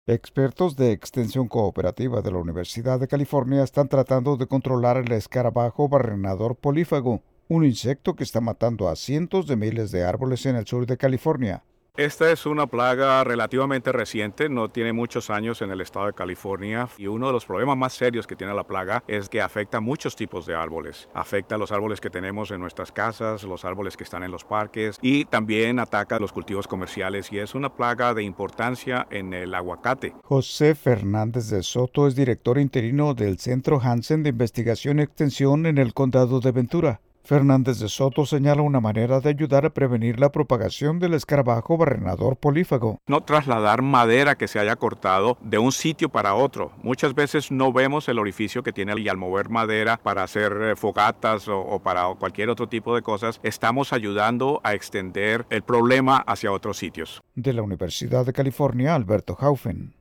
Expertos de Extensión Cooperativa de la Universidad de California están tratando de controlar el escarabajo barrenador polífago, un insecto que está matando a cientos de miles de árboles en el sur de California. Esta es una plaga relativamente reciente, no tiene muchos años en el estado de California y uno de los problemas más serios que tiene la plaga es que afecta a muchos tipos de árboles. Afecta a los árboles que tenemos en nuestras casas, los árboles que están en los parques y también ataca a los cultivos comerciales y es una plaga de importancia en el aguacate. José Fernández de Soto es director interino del Centro Hansen de Investigación y Extensión en el condado de Ventura. Fernández de Soto señala una manera de ayudar a prevenir la propagación del escarabajo barrenador polífago. No trasladar madera que se haya cortado de un sitio para otro. Muchas veces no vemos el orificio que tiene y al mover madera para hacer fogatas o para cualquier otro tipo de cosas, estamos ayudando a extender el problema hacia otros sitios. De la Universidad de California, Alberto Haufen.